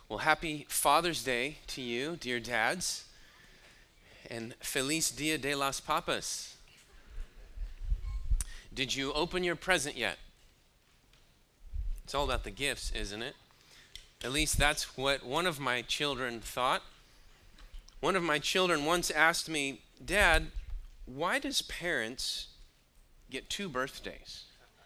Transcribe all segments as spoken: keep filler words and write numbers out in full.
Well, happy Father's Day to you, dear dads, and Feliz Dia de las Papas. Did you open your present yet? It's all about the gifts, isn't it? At least that's what one of my children thought. One of my children once asked me, "Dad, why does parents get two birthdays?"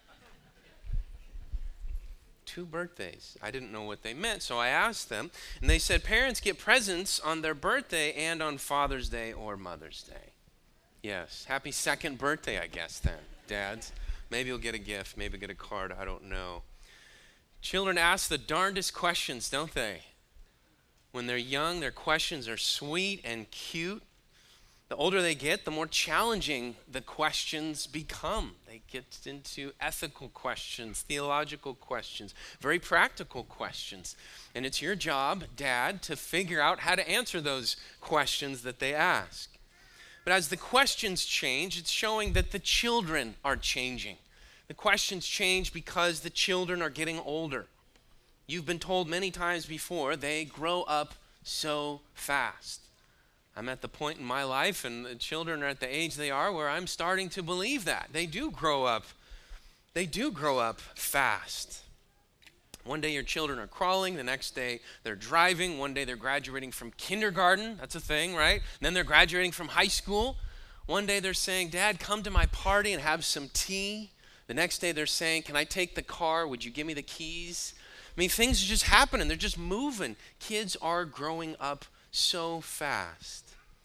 Two birthdays. I didn't know what they meant, so I asked them, and they said parents get presents on their birthday and on Father's Day or Mother's Day. Yes, happy second birthday, I guess, then, dads. Maybe you'll get a gift, maybe get a card, I don't know. Children ask the darndest questions, don't they? When they're young, their questions are sweet and cute. The older they get, the more challenging the questions become. They get into ethical questions, theological questions, very practical questions. And it's your job, Dad, to figure out how to answer those questions that they ask. But as the questions change, it's showing that the children are changing. The questions change because the children are getting older. You've been told many times before, they grow up so fast. I'm at the point in my life, and the children are at the age they are, where I'm starting to believe that. They do grow up. They do grow up fast. One day your children are crawling, the next day they're driving, one day they're graduating from kindergarten, that's a thing, right? And then they're graduating from high school. One day they're saying, "Dad, come to my party and have some tea." The next day they're saying, "Can I take the car? Would you give me the keys?" I mean, things are just happening. They're just moving. Kids are growing up so fast.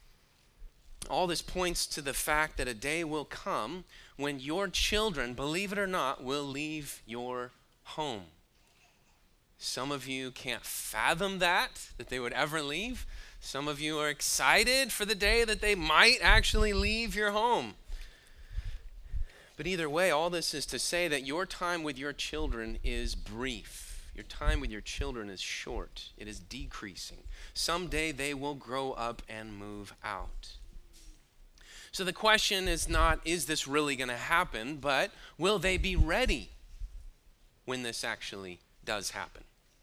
All this points to the fact that a day will come when your children, believe it or not, will leave your home. Some of you can't fathom that, that they would ever leave. Some of you are excited for the day that they might actually leave your home. But either way, all this is to say that your time with your children is brief. Your time with your children is short. It is decreasing. Someday they will grow up and move out. So the question is not, is this really going to happen, but will they be ready when this actually does happen?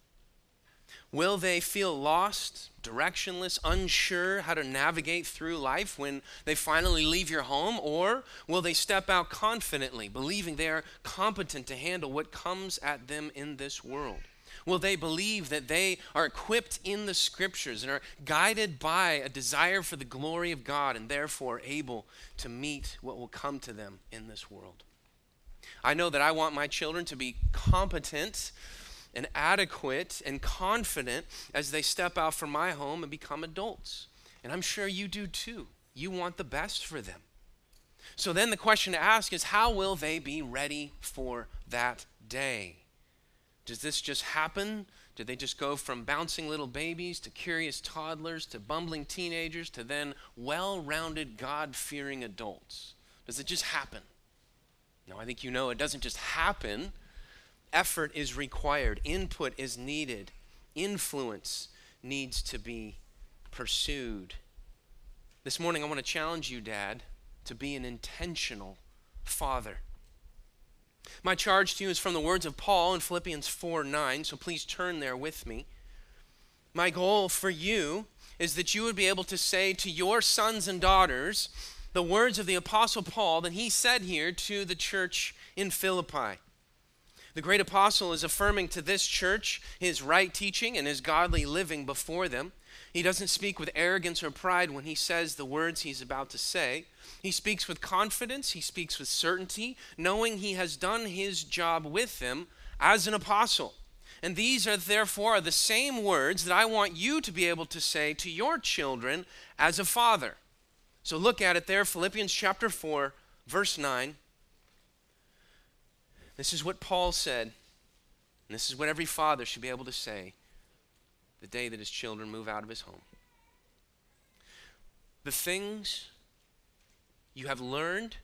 Will they feel lost, directionless, unsure how to navigate through life when they finally leave your home? Or will they step out confidently, believing they are competent to handle what comes at them in this world? Will they believe that they are equipped in the Scriptures and are guided by a desire for the glory of God and therefore able to meet what will come to them in this world? I know that I want my children to be competent and adequate and confident as they step out from my home and become adults. And I'm sure you do too. You want the best for them. So then the question to ask is, how will they be ready for that day? Does this just happen? Do they just go from bouncing little babies to curious toddlers to bumbling teenagers to then well-rounded, God-fearing adults? Does it just happen? No, I think you know it doesn't just happen. Effort is required. Input is needed. Influence needs to be pursued. This morning I want to challenge you, Dad, to be an intentional father. My charge to you is from the words of Paul in Philippians four nine, so please turn there with me. My goal for you is that you would be able to say to your sons and daughters the words of the Apostle Paul that he said here to the church in Philippi. The great apostle is affirming to this church his right teaching and his godly living before them. He doesn't speak with arrogance or pride when he says the words he's about to say. He speaks with confidence, he speaks with certainty, knowing he has done his job with them as an apostle. And these are therefore the same words that I want you to be able to say to your children as a father. So look at it there, Philippians chapter four, verse nine. This is what Paul said, and this is what every father should be able to say the day that his children move out of his home. The things you have learned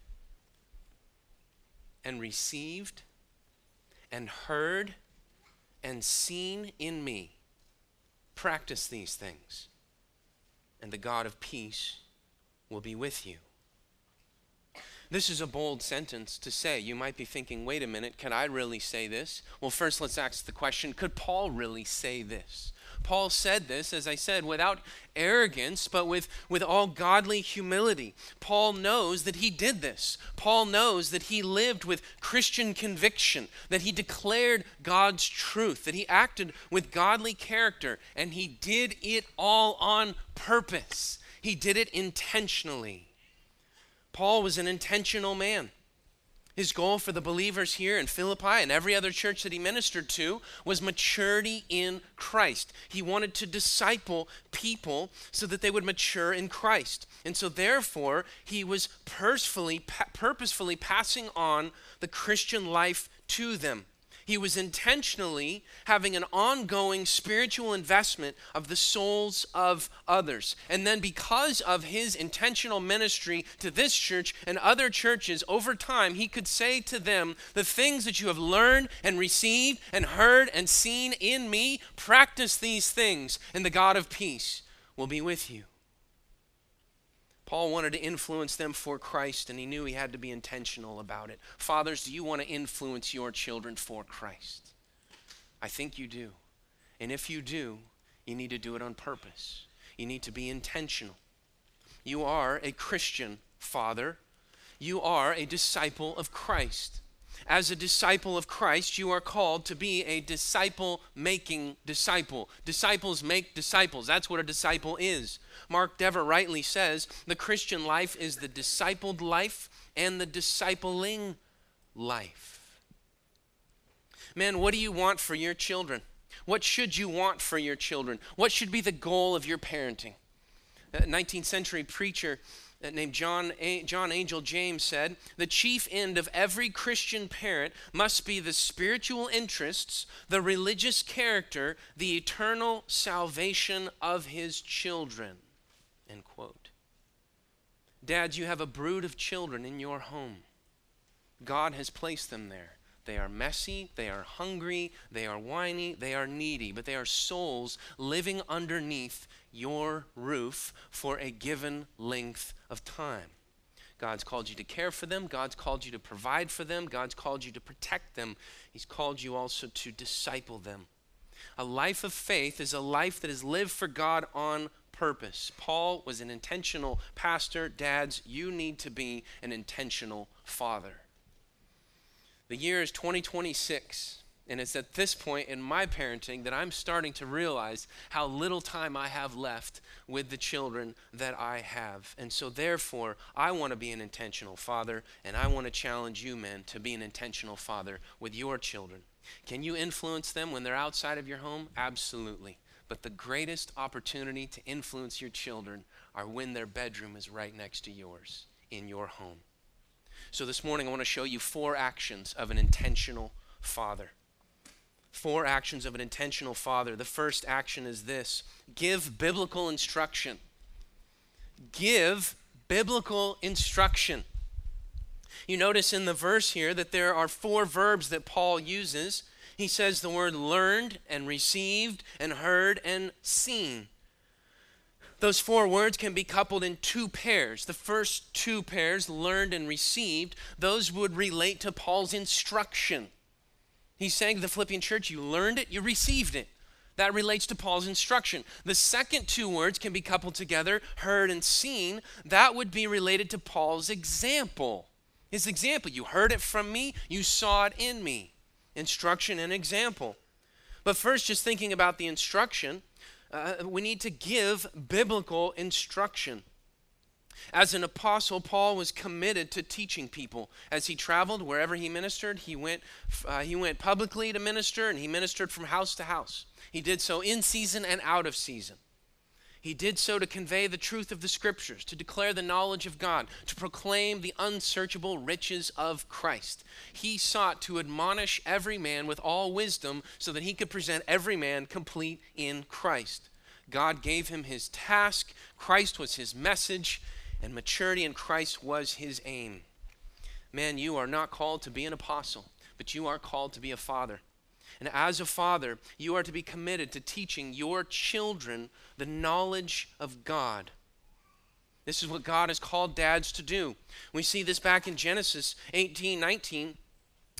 and received and heard and seen in me, practice these things, and the God of peace will be with you. This is a bold sentence to say. You might be thinking, wait a minute, can I really say this? Well, first let's ask the question, could Paul really say this? Paul said this, as I said, without arrogance, but with, with all godly humility. Paul knows that he did this. Paul knows that he lived with Christian conviction, that he declared God's truth, that he acted with godly character, and he did it all on purpose. He did it intentionally. Paul was an intentional man. His goal for the believers here in Philippi and every other church that he ministered to was maturity in Christ. He wanted to disciple people so that they would mature in Christ. And so therefore, he was purposefully, purposefully passing on the Christian life to them. He was intentionally having an ongoing spiritual investment of the souls of others. And then because of his intentional ministry to this church and other churches over time, he could say to them, the things that you have learned and received and heard and seen in me, practice these things, and the God of peace will be with you. Paul wanted to influence them for Christ, and he knew he had to be intentional about it. Fathers, do you want to influence your children for Christ? I think you do. And if you do, you need to do it on purpose. You need to be intentional. You are a Christian father. You are a disciple of Christ. As a disciple of Christ, you are called to be a disciple-making disciple. Disciples make disciples. That's what a disciple is. Mark Dever rightly says, the Christian life is the discipled life and the discipling life. Man, what do you want for your children? What should you want for your children? What should be the goal of your parenting? A nineteenth century preacher named John, A- John Angel James said, the chief end of every Christian parent must be the spiritual interests, the religious character, the eternal salvation of his children. End quote. Dads, you have a brood of children in your home. God has placed them there. They are messy, they are hungry, they are whiny, they are needy, but they are souls living underneath your roof for a given length of time. God's called you to care for them. God's called you to provide for them. God's called you to protect them. He's called you also to disciple them. A life of faith is a life that is lived for God on purpose. Paul was an intentional pastor. Dads, you need to be an intentional father. The year is twenty twenty-six. And it's at this point in my parenting that I'm starting to realize how little time I have left with the children that I have. And so therefore, I want to be an intentional father, and I want to challenge you men to be an intentional father with your children. Can you influence them when they're outside of your home? Absolutely. But the greatest opportunity to influence your children are when their bedroom is right next to yours in your home. So this morning I want to show you four actions of an intentional father. Four actions of an intentional father. The first action is this: give biblical instruction. Give biblical instruction. You notice in the verse here that there are four verbs that Paul uses. He says the word learned and received and heard and seen. Those four words can be coupled in two pairs. The first two pairs, learned and received, those would relate to Paul's instruction. He's saying to the Philippian church, you learned it, you received it. That relates to Paul's instruction. The second two words can be coupled together, heard and seen. That would be related to Paul's example. His example, you heard it from me, you saw it in me. Instruction and example. But first, just thinking about the instruction, uh, we need to give biblical instruction. As an apostle, Paul was committed to teaching people. As he traveled, wherever he ministered, he went, uh, he went publicly to minister, and he ministered from house to house. He did so in season and out of season. He did so to convey the truth of the Scriptures, to declare the knowledge of God, to proclaim the unsearchable riches of Christ. He sought to admonish every man with all wisdom so that he could present every man complete in Christ. God gave him his task. Christ was his message. And maturity in Christ was his aim. Man, you are not called to be an apostle, but you are called to be a father. And as a father, you are to be committed to teaching your children the knowledge of God. This is what God has called dads to do. We see this back in Genesis eighteen nineteen.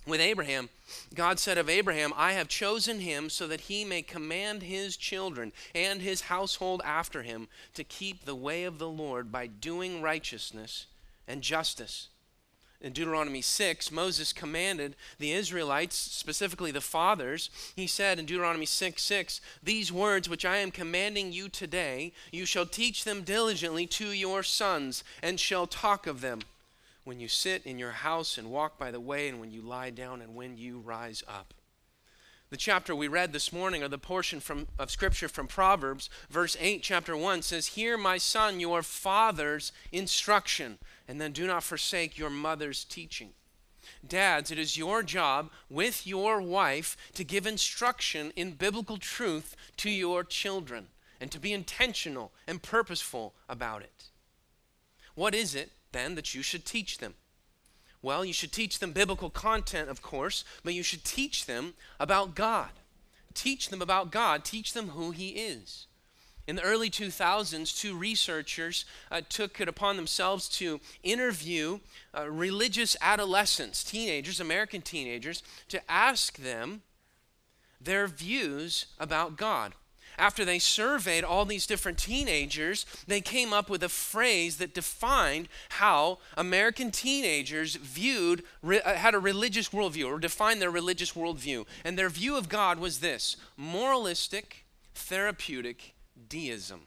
With Abraham, God said of Abraham, I have chosen him so that he may command his children and his household after him to keep the way of the Lord by doing righteousness and justice. In Deuteronomy six, Moses commanded the Israelites, specifically the fathers. He said in Deuteronomy six six, these words which I am commanding you today, you shall teach them diligently to your sons, and shall talk of them when you sit in your house and walk by the way, and when you lie down, and when you rise up. The chapter we read this morning, or the portion from, of Scripture from Proverbs, verse eight, chapter one, says, hear, my son, your father's instruction, and then do not forsake your mother's teaching. Dads, it is your job with your wife to give instruction in biblical truth to your children, and to be intentional and purposeful about it. What is it, then, that you should teach them? Well, you should teach them biblical content, of course, but you should teach them about God. Teach them about God. Teach them who he is. In the early two thousands, two researchers uh, took it upon themselves to interview uh, religious adolescents, teenagers, American teenagers, to ask them their views about God. After they surveyed all these different teenagers, they came up with a phrase that defined how American teenagers viewed, had a religious worldview, or defined their religious worldview. And their view of God was this: moralistic, therapeutic deism.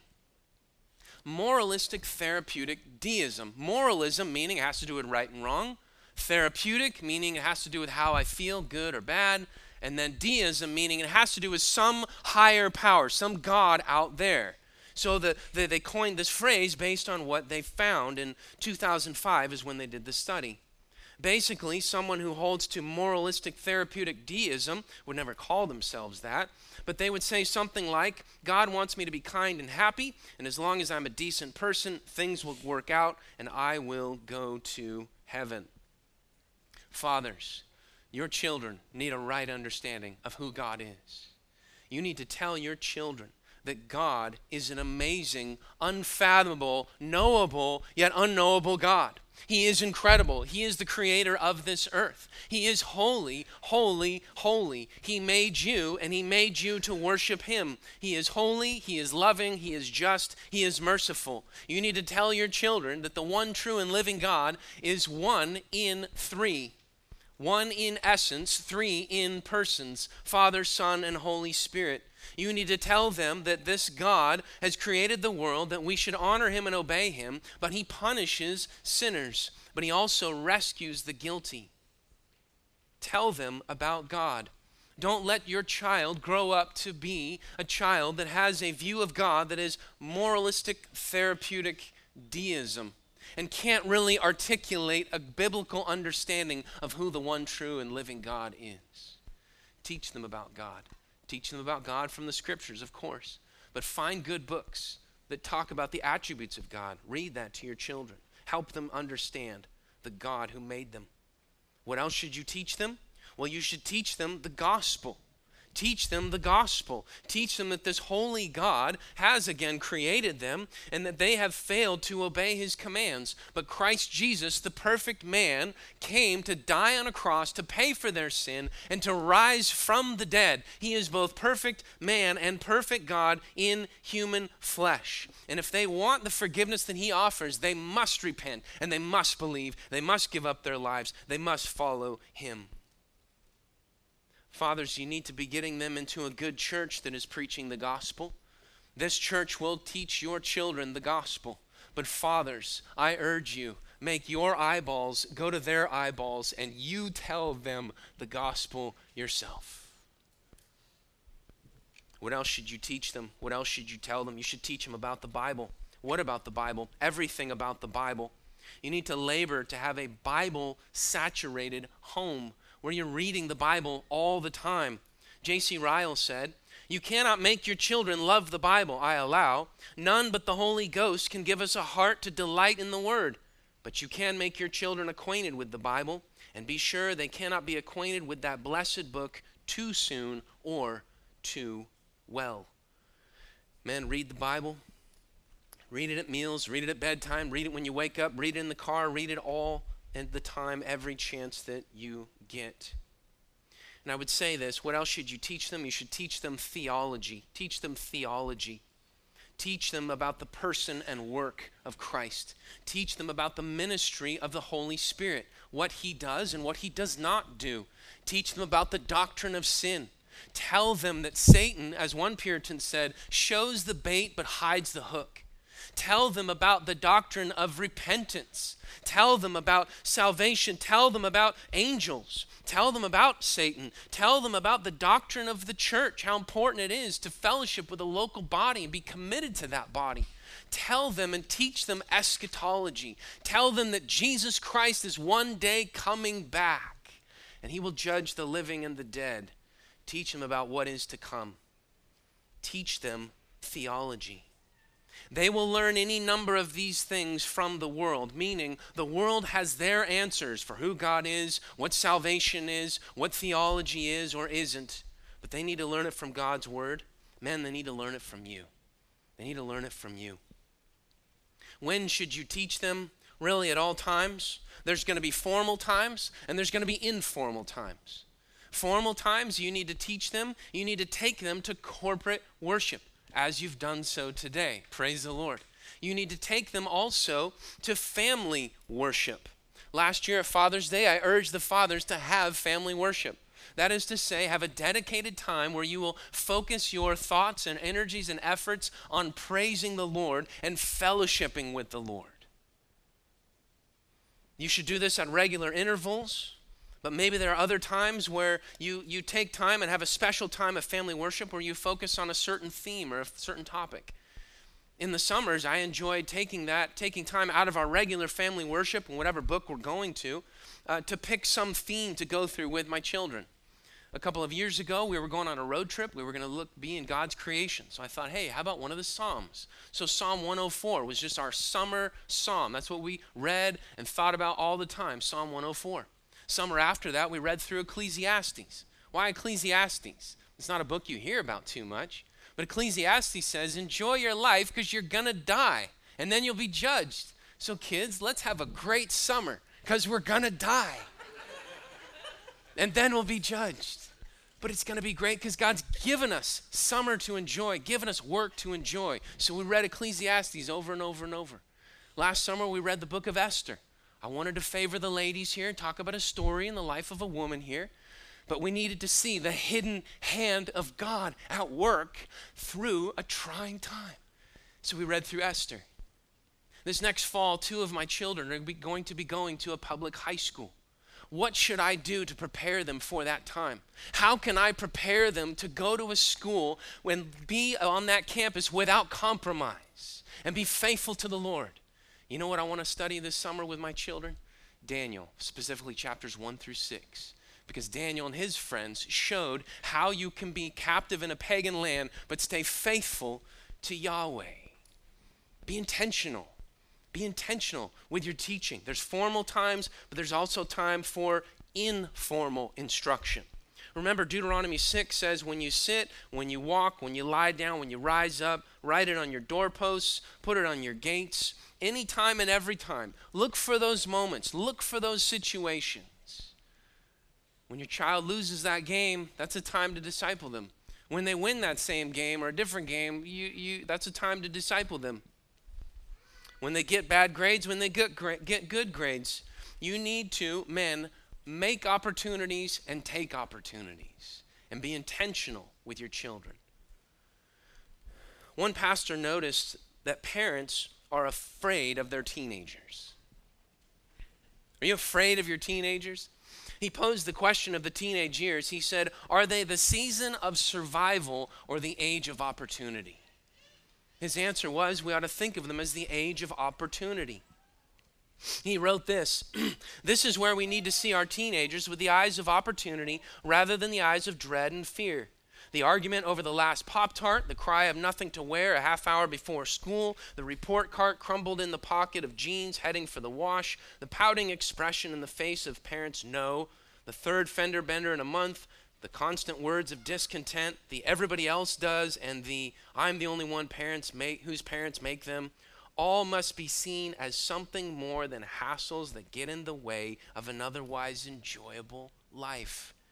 Moralistic, therapeutic deism. Moralism meaning it has to do with right and wrong. Therapeutic meaning it has to do with how I feel, good or bad. And then deism, meaning it has to do with some higher power, some God out there. So the, the, they coined this phrase based on what they found in two thousand five is when they did the study. Basically, someone who holds to moralistic therapeutic deism would never call themselves that, but they would say something like, God wants me to be kind and happy, and as long as I'm a decent person, things will work out, and I will go to heaven. Fathers, your children need a right understanding of who God is. You need to tell your children that God is an amazing, unfathomable, knowable, yet unknowable God. He is incredible. He is the creator of this earth. He is holy, holy, holy. He made you, and he made you to worship him. He is holy, he is loving, he is just, he is merciful. You need to tell your children that the one true and living God is one in three. One in essence, three in persons, Father, Son, and Holy Spirit. You need to tell them that this God has created the world, that we should honor him and obey him, but he punishes sinners, but he also rescues the guilty. Tell them about God. Don't let your child grow up to be a child that has a view of God that is moralistic, therapeutic deism, and can't really articulate a biblical understanding of who the one true and living God is. Teach them about God. Teach them about God from the scriptures, of course. But find good books that talk about the attributes of God. Read that to your children. Help them understand the God who made them. What else should you teach them? Well, you should teach them the gospel. Teach them the gospel. Teach them that this holy God has again created them and that they have failed to obey his commands. But Christ Jesus, the perfect man, came to die on a cross to pay for their sin and to rise from the dead. He is both perfect man and perfect God in human flesh. And if they want the forgiveness that he offers, they must repent and they must believe. They must give up their lives. They must follow him. Fathers, you need to be getting them into a good church that is preaching the gospel. This church will teach your children the gospel. But fathers, I urge you, make your eyeballs go to their eyeballs and you tell them the gospel yourself. What else should you teach them? What else should you tell them? You should teach them about the Bible. What about the Bible? Everything about the Bible. You need to labor to have a Bible-saturated home where you're reading the Bible all the time. J C Ryle said, you cannot make your children love the Bible, I allow. None but the Holy Ghost can give us a heart to delight in the Word. But you can make your children acquainted with the Bible, and be sure they cannot be acquainted with that blessed book too soon or too well. Men, read the Bible. Read it at meals, read it at bedtime, read it when you wake up, read it in the car, read it all at the time, every chance that you get. And I would say this, what else should you teach them? You should teach them theology. Teach them theology. Teach them about the person and work of Christ. Teach them about the ministry of the Holy Spirit, what he does and what he does not do. Teach them about the doctrine of sin. Tell them that Satan, as one Puritan said, shows the bait but hides the hook. Tell them about the doctrine of repentance. Tell them about salvation. Tell them about angels. Tell them about Satan. Tell them about the doctrine of the church, how important it is to fellowship with a local body and be committed to that body. Tell them and teach them eschatology. Tell them that Jesus Christ is one day coming back and he will judge the living and the dead. Teach them about what is to come. Teach them theology. They will learn any number of these things from the world, meaning the world has their answers for who God is, what salvation is, what theology is or isn't. But they need to learn it from God's word. Men, they need to learn it from you. They need to learn it from you. When should you teach them? Really, at all times. There's going to be formal times and there's going to be informal times. Formal times, you need to teach them. You need to take them to corporate worship, as you've done so today. Praise the Lord. You need to take them also to family worship. Last year at Father's Day, I urged the fathers to have family worship. That is to say, have a dedicated time where you will focus your thoughts and energies and efforts on praising the Lord and fellowshipping with the Lord. You should do this at regular intervals. But maybe there are other times where you, you take time and have a special time of family worship where you focus on a certain theme or a certain topic. In the summers, I enjoyed taking that, taking time out of our regular family worship and whatever book we're going to, uh, to pick some theme to go through with my children. A couple of years ago, we were going on a road trip. We were going to look, be in God's creation. So I thought, hey, how about one of the Psalms? So Psalm one oh four was just our summer psalm. That's what we read and thought about all the time, Psalm one oh four. Summer after that, we read through Ecclesiastes. Why Ecclesiastes? It's not a book you hear about too much. But Ecclesiastes says, enjoy your life because you're going to die. And then you'll be judged. So kids, let's have a great summer because we're going to die. And then we'll be judged. But it's going to be great because God's given us summer to enjoy, given us work to enjoy. So we read Ecclesiastes over and over and over. Last summer, we read the book of Esther. I wanted to favor the ladies here and talk about a story in the life of a woman here. But we needed to see the hidden hand of God at work through a trying time. So we read through Esther. This next fall, two of my children are going to be going to a public high school. What should I do to prepare them for that time? How can I prepare them to go to a school and be on that campus without compromise and be faithful to the Lord? You know what I want to study this summer with my children? Daniel, specifically chapters one through six. Because Daniel and his friends showed how you can be captive in a pagan land but stay faithful to Yahweh. Be intentional. Be intentional with your teaching. There's formal times, but there's also time for informal instruction. Remember, Deuteronomy six says, when you sit, when you walk, when you lie down, when you rise up, write it on your doorposts, put it on your gates. Anytime and every time. Look for those moments. Look for those situations. When your child loses that game, that's a time to disciple them. When they win that same game or a different game, you, you, that's a time to disciple them. When they get bad grades, when they get, gra- get good grades, you need to, men, make opportunities and take opportunities and be intentional with your children. One pastor noticed that parents are afraid of their teenagers. Are you afraid of your teenagers? He posed the question of the teenage years. He said, are they the season of survival or the age of opportunity? His answer was, we ought to think of them as the age of opportunity. He wrote this, this is where we need to see our teenagers with the eyes of opportunity rather than the eyes of dread and fear. The argument over the last Pop-Tart, the cry of nothing to wear a half hour before school, the report card crumbled in the pocket of jeans heading for the wash, the pouting expression in the face of parents' no, the third fender bender in a month, the constant words of discontent, the everybody else does, and the I'm the only one parents make, whose parents make them, all must be seen as something more than hassles that get in the way of an otherwise enjoyable life.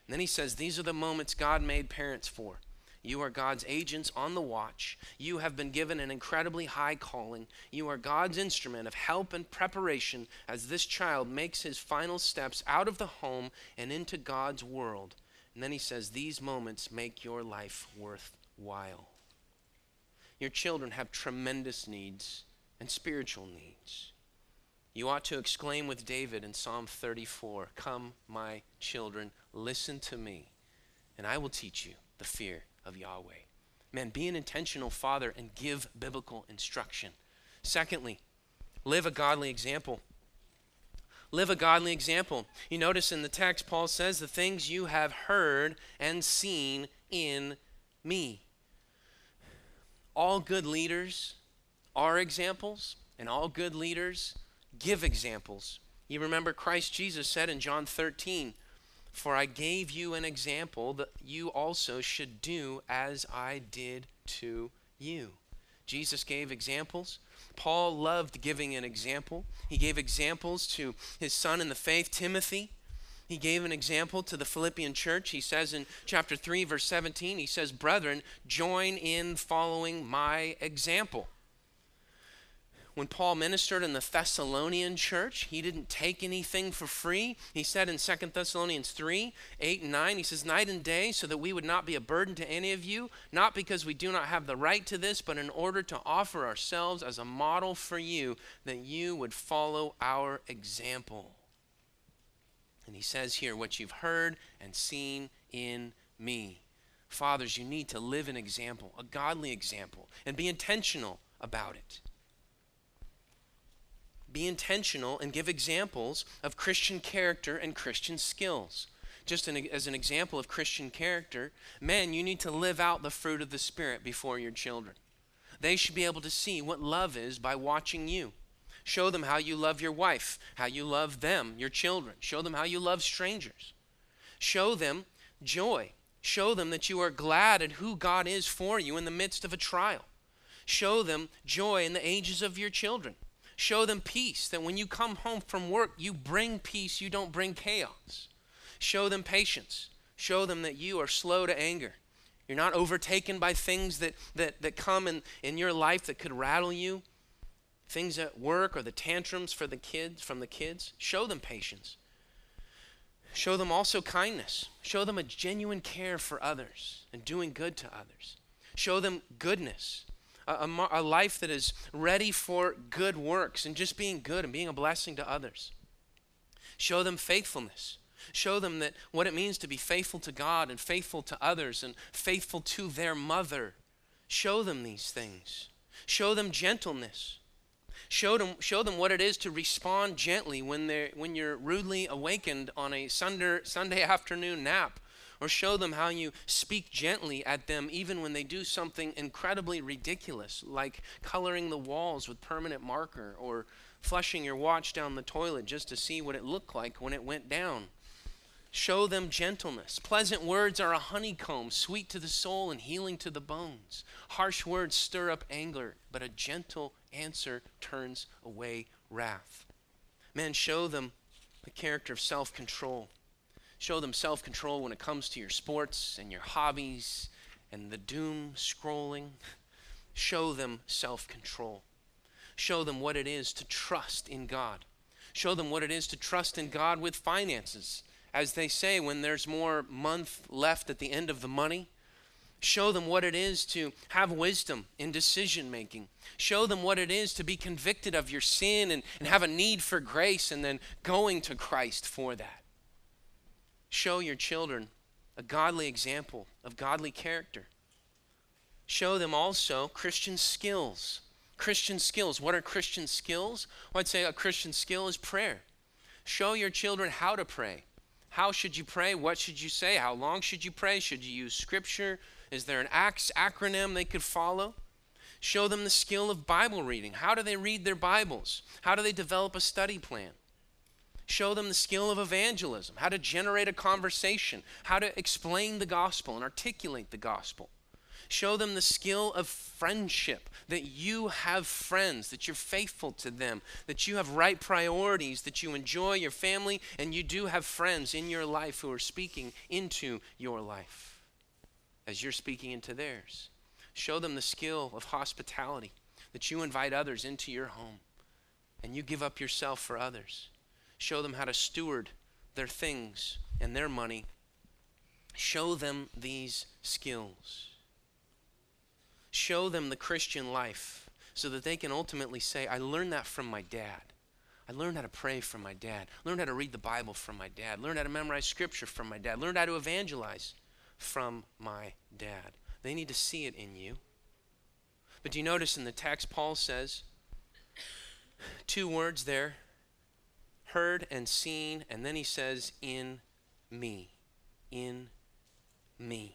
And then he says, these are the moments God made parents for. You are God's agents on the watch. You have been given an incredibly high calling. You are God's instrument of help and preparation as this child makes his final steps out of the home and into God's world. And then he says, these moments make your life worthwhile. Your children have tremendous needs and spiritual needs. You ought to exclaim with David in Psalm thirty-four, come, my children, listen to me, and I will teach you the fear of Yahweh. Man, be an intentional father and give biblical instruction. Secondly, live a godly example. Live a godly example. You notice in the text, Paul says, the things you have heard and seen in me. All good leaders are examples, and all good leaders give examples. You remember Christ Jesus said in John thirteen, for I gave you an example that you also should do as I did to you. Jesus gave examples. Paul loved giving an example. He gave examples to his son in the faith, Timothy. He gave an example to the Philippian church. He says in chapter three, verse seventeen, he says, brethren, join in following my example. When Paul ministered in the Thessalonian church, he didn't take anything for free. He said in Second Thessalonians three, eight and nine, he says, night and day, so that we would not be a burden to any of you, not because we do not have the right to this, but in order to offer ourselves as a model for you, that you would follow our example. And he says here, what you've heard and seen in me. Fathers, you need to live an example, a godly example, and be intentional about it. Be intentional and give examples of Christian character and Christian skills. Just an, as an example of Christian character, men, you need to live out the fruit of the Spirit before your children. They should be able to see what love is by watching you. Show them how you love your wife, how you love them, your children. Show them how you love strangers. Show them joy. Show them that you are glad at who God is for you in the midst of a trial. Show them joy in the ages of your children. Show them peace, that when you come home from work, you bring peace, you don't bring chaos. Show them patience. Show them that you are slow to anger. You're not overtaken by things that, that, that come in, in your life that could rattle you. Things at work or the tantrums for the kids, from the kids. Show them patience. Show them also kindness. Show them a genuine care for others and doing good to others. Show them goodness. A, a, a life that is ready for good works and just being good and being a blessing to others. Show them faithfulness. Show them that what it means to be faithful to God and faithful to others and faithful to their mother. Show them these things. Show them gentleness. Show them, show them what it is to respond gently when they're when you're rudely awakened on a Sunday, Sunday afternoon nap. Or show them how you speak gently at them even when they do something incredibly ridiculous, like coloring the walls with permanent marker or flushing your watch down the toilet just to see what it looked like when it went down. Show them gentleness. Pleasant words are a honeycomb, sweet to the soul and healing to the bones. Harsh words stir up anger, but a gentle answer turns away wrath. Men, show them the character of self-control. Show them self-control when it comes to your sports and your hobbies and the doom scrolling. Show them self-control. Show them what it is to trust in God. Show them what it is to trust in God with finances. As they say, when there's more month left at the end of the money, show them what it is to have wisdom in decision making. Show them what it is to be convicted of your sin and, and have a need for grace and then going to Christ for that. Show your children a godly example of godly character. Show them also Christian skills. Christian skills. What are Christian skills? Well, I'd say a Christian skill is prayer. Show your children how to pray. How should you pray? What should you say? How long should you pray? Should you use scripture? Is there an ACTS acronym they could follow? Show them the skill of Bible reading. How do they read their Bibles? How do they develop a study plan? Show them the skill of evangelism, how to generate a conversation, how to explain the gospel and articulate the gospel. Show them the skill of friendship, that you have friends, that you're faithful to them, that you have right priorities, that you enjoy your family, and you do have friends in your life who are speaking into your life as you're speaking into theirs. Show them the skill of hospitality, that you invite others into your home and you give up yourself for others. Show them how to steward their things and their money. Show them these skills. Show them the Christian life so that they can ultimately say, I learned that from my dad. I learned how to pray from my dad. Learned how to read the Bible from my dad. Learned how to memorize scripture from my dad. Learned how to evangelize from my dad. They need to see it in you. But do you notice in the text, Paul says two words there, heard and seen, and then he says, in me. In me.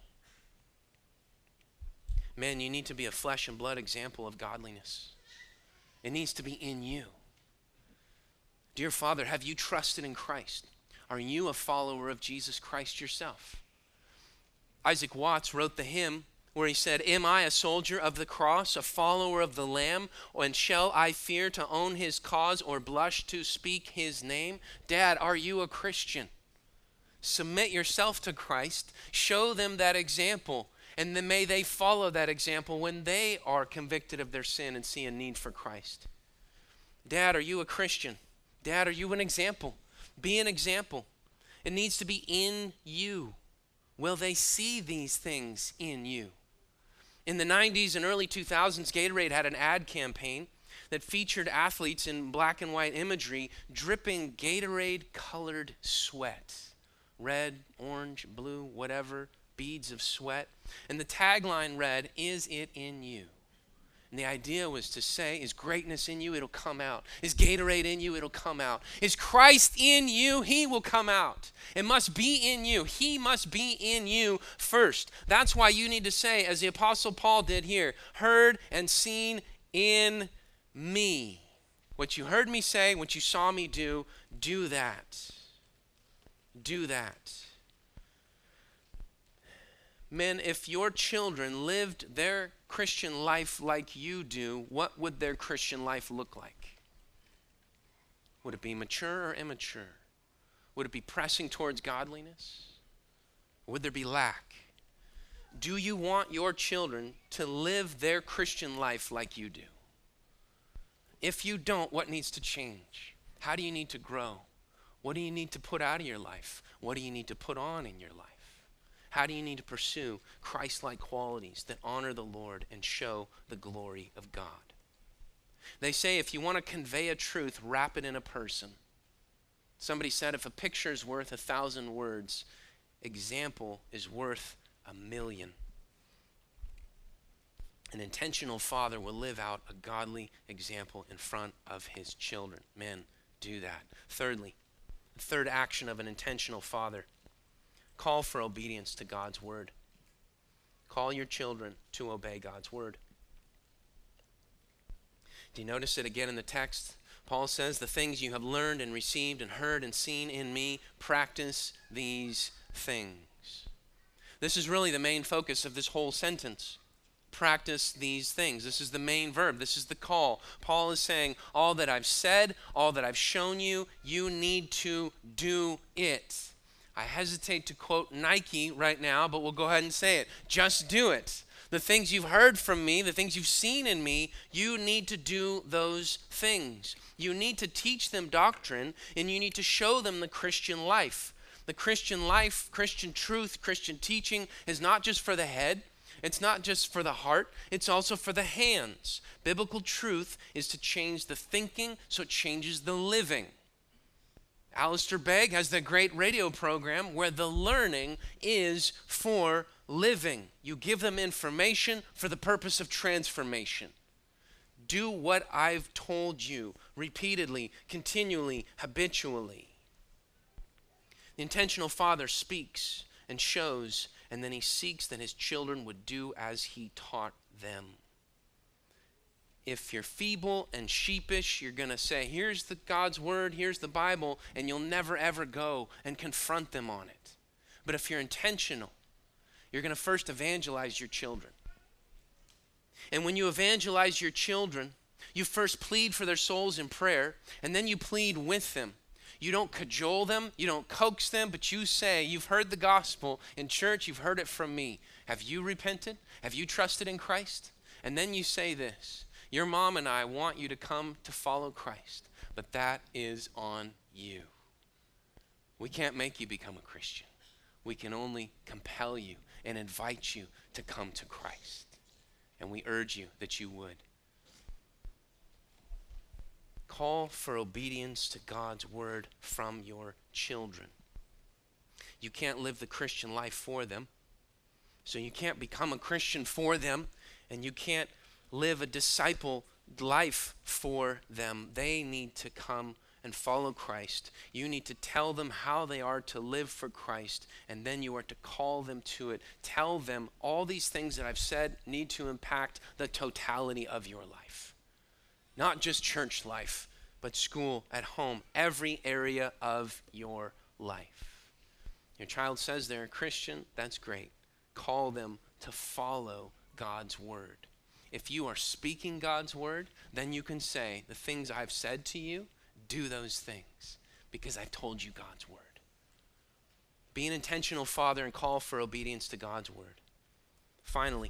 Man, you need to be a flesh and blood example of godliness. It needs to be in you. Dear Father, have you trusted in Christ? Are you a follower of Jesus Christ yourself? Isaac Watts wrote the hymn where he said, am I a soldier of the cross, a follower of the Lamb, and shall I fear to own his cause or blush to speak his name? Dad, are you a Christian? Submit yourself to Christ. Show them that example. And then may they follow that example when they are convicted of their sin and see a need for Christ. Dad, are you a Christian? Dad, are you an example? Be an example. It needs to be in you. Will they see these things in you? In the nineties and early two thousands, Gatorade had an ad campaign that featured athletes in black and white imagery dripping Gatorade-colored sweat. Red, orange, blue, whatever. Beads of sweat. And the tagline read, is it in you? And the idea was to say, is greatness in you? It'll come out. Is Gatorade in you? It'll come out. Is Christ in you? He will come out. It must be in you. He must be in you first. That's why you need to say, as the Apostle Paul did here, heard and seen in me. What you heard me say, what you saw me do, do that. Do that. Men, if your children lived their Christian life like you do, what would their Christian life look like? Would it be mature or immature? Would it be pressing towards godliness? Would there be lack? Do you want your children to live their Christian life like you do? If you don't, what needs to change? How do you need to grow? What do you need to put out of your life? What do you need to put on in your life? How do you need to pursue Christ-like qualities that honor the Lord and show the glory of God? They say if you want to convey a truth, wrap it in a person. Somebody said if a picture is worth a thousand words, example is worth a million. An intentional father will live out a godly example in front of his children. Men, do that. Thirdly, the third action of an intentional father, call for obedience to God's word. Call your children to obey God's word. Do you notice it again in the text? Paul says, the things you have learned and received and heard and seen in me, practice these things. This is really the main focus of this whole sentence. Practice these things. This is the main verb. This is the call. Paul is saying, all that I've said, all that I've shown you, you need to do it. I hesitate to quote Nike right now, but we'll go ahead and say it. Just do it. The things you've heard from me, the things you've seen in me, you need to do those things. You need to teach them doctrine, and you need to show them the Christian life. The Christian life, Christian truth, Christian teaching is not just for the head. It's not just for the heart. It's also for the hands. Biblical truth is to change the thinking so it changes the living. Alistair Begg has the great radio program where the learning is for living. You give them information for the purpose of transformation. Do what I've told you repeatedly, continually, habitually. The intentional father speaks and shows, and then he seeks that his children would do as he taught them. If you're feeble and sheepish, you're going to say, here's the God's word, here's the Bible, and you'll never ever go and confront them on it. But if you're intentional, you're going to first evangelize your children. And when you evangelize your children, you first plead for their souls in prayer, and then you plead with them. You don't cajole them, you don't coax them, but you say, you've heard the gospel in church, you've heard it from me. Have you repented? Have you trusted in Christ? And then you say this, your mom and I want you to come to follow Christ, but that is on you. We can't make you become a Christian. We can only compel you and invite you to come to Christ. And we urge you that you would. Call for obedience to God's word from your children. You can't live the Christian life for them, so you can't become a Christian for them, and you can't live a disciple life for them. They need to come and follow Christ. You need to tell them how they are to live for Christ, and then you are to call them to it. Tell them all these things that I've said need to impact the totality of your life. Not just church life, but school, at home, every area of your life. Your child says they're a Christian, that's great. Call them to follow God's word. If you are speaking God's word, then you can say, the things I've said to you, do those things, because I've told you God's word. Be an intentional father and call for obedience to God's word. Finally,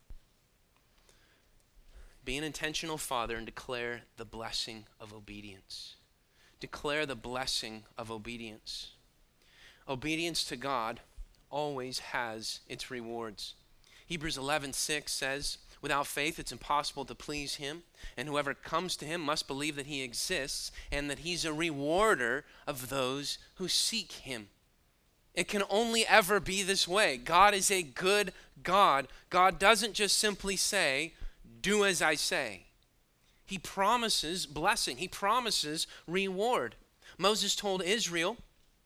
be an intentional father and declare the blessing of obedience. Declare the blessing of obedience. Obedience to God always has its rewards. Hebrews eleven six says, without faith it's impossible to please him, and whoever comes to him must believe that he exists and that he's a rewarder of those who seek him. It can only ever be this way. God is a good God. God doesn't just simply say, do as I say. He promises blessing. He promises reward. Moses told Israel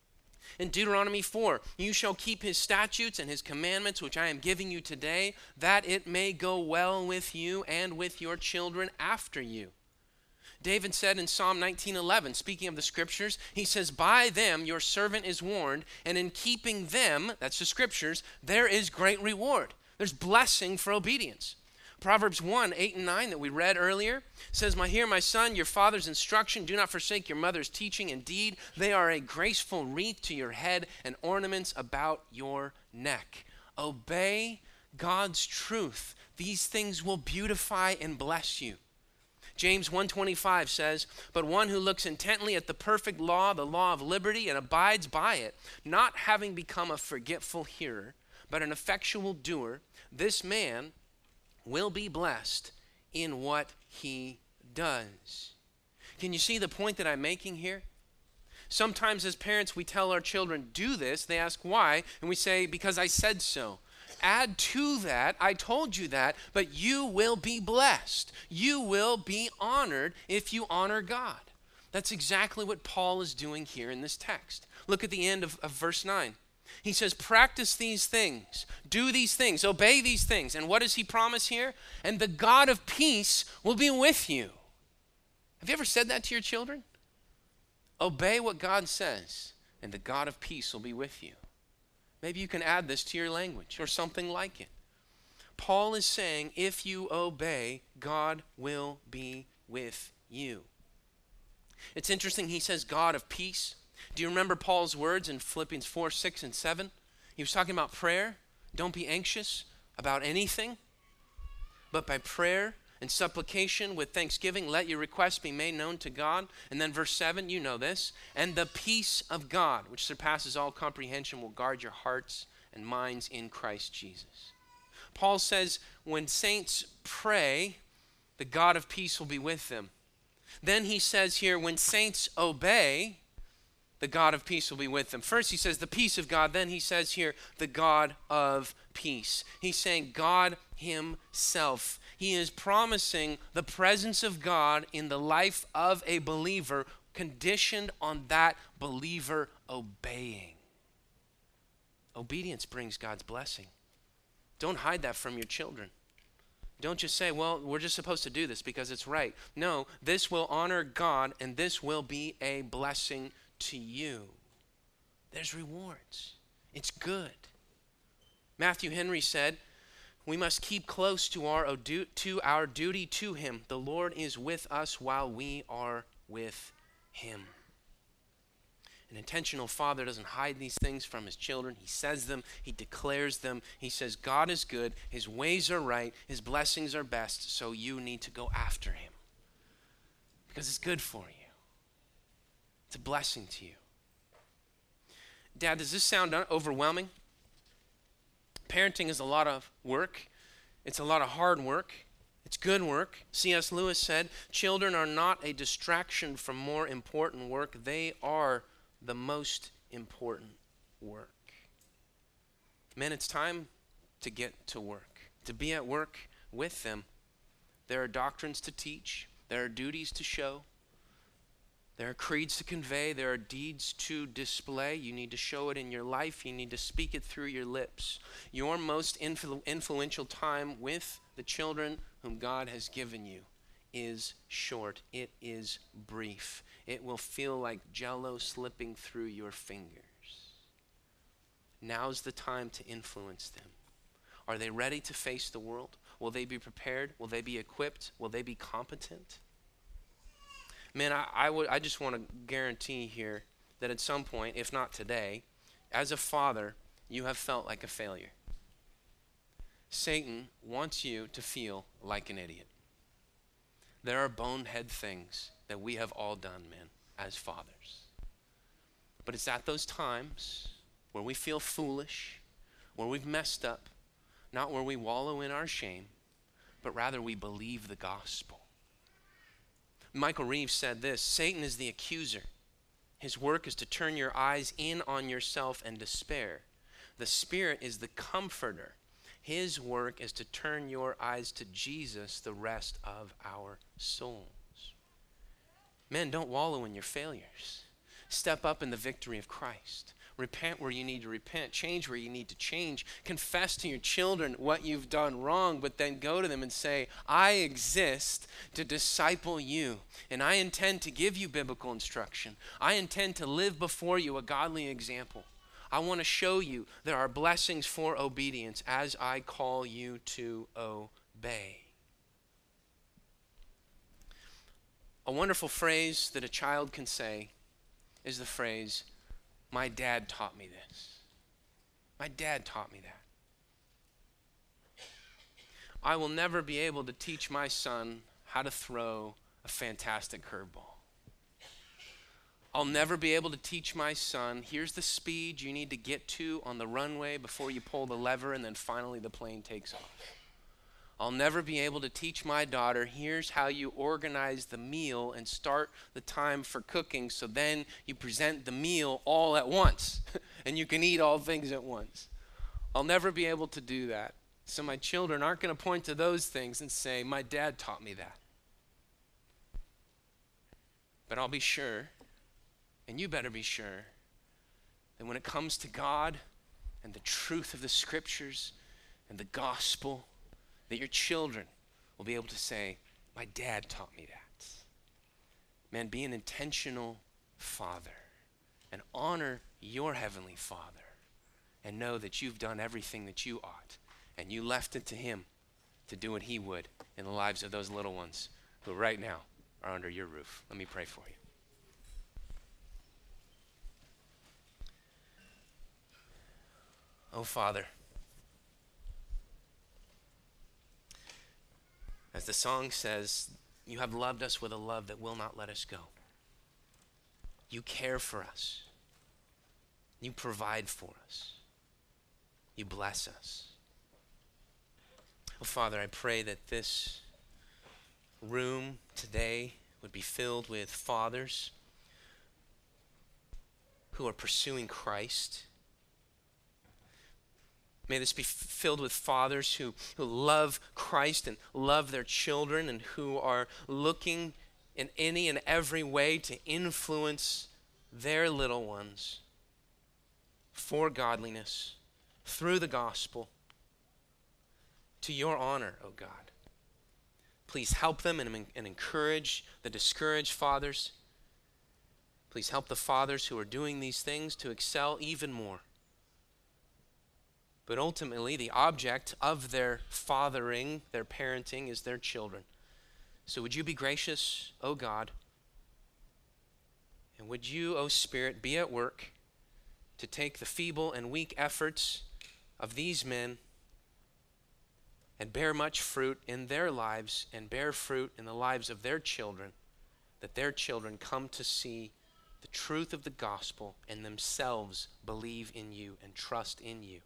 in Deuteronomy four, you shall keep his statutes and his commandments, which I am giving you today, that it may go well with you and with your children after you. David said in Psalm nineteen eleven, speaking of the scriptures, he says, by them your servant is warned, and in keeping them, that's the scriptures, there is great reward. There's blessing for obedience. Proverbs one, eight and nine that we read earlier says, my hear my son, your father's instruction, do not forsake your mother's teaching. Indeed, they are a graceful wreath to your head and ornaments about your neck. Obey God's truth. These things will beautify and bless you. James one twenty-five says, but one who looks intently at the perfect law, the law of liberty, and abides by it, not having become a forgetful hearer, but an effectual doer, this man will be blessed in what he does. Can you see the point that I'm making here? Sometimes as parents, we tell our children, do this. They ask why, and we say, because I said so. Add to that, I told you that, but you will be blessed. You will be honored if you honor God. That's exactly what Paul is doing here in this text. Look at the end of, of verse nine. He says, practice these things, do these things, obey these things. And what does he promise here? And the God of peace will be with you. Have you ever said that to your children? Obey what God says, and the God of peace will be with you. Maybe you can add this to your language or something like it. Paul is saying, if you obey, God will be with you. It's interesting, he says God of peace. Do you remember Paul's words in Philippians four, six, and seven? He was talking about prayer. Don't be anxious about anything, but by prayer and supplication with thanksgiving, let your requests be made known to God. And then verse seven, you know this. And the peace of God, which surpasses all comprehension, will guard your hearts and minds in Christ Jesus. Paul says when saints pray, the God of peace will be with them. Then he says here, when saints obey, the God of peace will be with them. First he says the peace of God. Then he says here the God of peace. He's saying God himself. He is promising the presence of God in the life of a believer, conditioned on that believer obeying. Obedience brings God's blessing. Don't hide that from your children. Don't just say, well, we're just supposed to do this because it's right. No, this will honor God and this will be a blessing to you. There's rewards. It's good. Matthew Henry said, We must keep close to our, to our duty to him. The Lord is with us while we are with him. An intentional father doesn't hide these things from his children. He says them. He declares them. He says God is good. His ways are right. His blessings are best. So you need to go after him because it's good for you. It's a blessing to you. Dad, does this sound overwhelming? Parenting is a lot of work. It's a lot of hard work. It's good work. C S Lewis said, children are not a distraction from more important work. They are the most important work. Men, it's time to get to work, to be at work with them. There are doctrines to teach. There are duties to show. There are creeds to convey. There are deeds to display. You need to show it in your life. You need to speak it through your lips. Your most influ- influential time with the children whom God has given you is short. It is brief. It will feel like jello slipping through your fingers. Now's the time to influence them. Are they ready to face the world? Will they be prepared? Will they be equipped? Will they be competent? Man, I, I would. I just want to guarantee here that at some point, if not today, as a father, you have felt like a failure. Satan wants you to feel like an idiot. There are bonehead things that we have all done, man, as fathers. But it's at those times where we feel foolish, where we've messed up, not where we wallow in our shame, but rather we believe the gospel. Michael Reeves said this, Satan is the accuser. His work is to turn your eyes in on yourself and despair. The Spirit is the comforter. His work is to turn your eyes to Jesus, the rest of our souls. Men, don't wallow in your failures. Step up in the victory of Christ. Repent where you need to repent. Change where you need to change. Confess to your children what you've done wrong, but then go to them and say, I exist to disciple you, and I intend to give you biblical instruction. I intend to live before you a godly example. I want to show you there are blessings for obedience as I call you to obey. A wonderful phrase that a child can say is the phrase, my dad taught me this. My dad taught me that. I will never be able to teach my son how to throw a fantastic curveball. I'll never be able to teach my son, here's the speed you need to get to on the runway before you pull the lever and then finally the plane takes off. I'll never be able to teach my daughter, here's how you organize the meal and start the time for cooking so then you present the meal all at once and you can eat all things at once. I'll never be able to do that. So my children aren't going to point to those things and say, my dad taught me that. But I'll be sure, and you better be sure, that when it comes to God and the truth of the scriptures and the gospel, that your children will be able to say, my dad taught me that. Man, be an intentional father and honor your heavenly Father and know that you've done everything that you ought and you left it to him to do what he would in the lives of those little ones who right now are under your roof. Let me pray for you. Oh, Father, as the song says, you have loved us with a love that will not let us go. You care for us. You provide for us. You bless us. Oh, Father, I pray that this room today would be filled with fathers who are pursuing Christ. May this be filled with fathers who, who love Christ and love their children and who are looking in any and every way to influence their little ones for godliness through the gospel to your honor, O God. Please help them and, and encourage the discouraged fathers. Please help the fathers who are doing these things to excel even more. But ultimately, the object of their fathering, their parenting, is their children. So would you be gracious, O God, and would you, O Spirit, be at work to take the feeble and weak efforts of these men and bear much fruit in their lives and bear fruit in the lives of their children, that their children come to see the truth of the gospel and themselves believe in you and trust in you.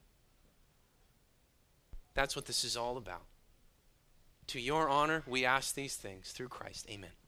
That's what this is all about. To your honor, we ask these things through Christ. Amen.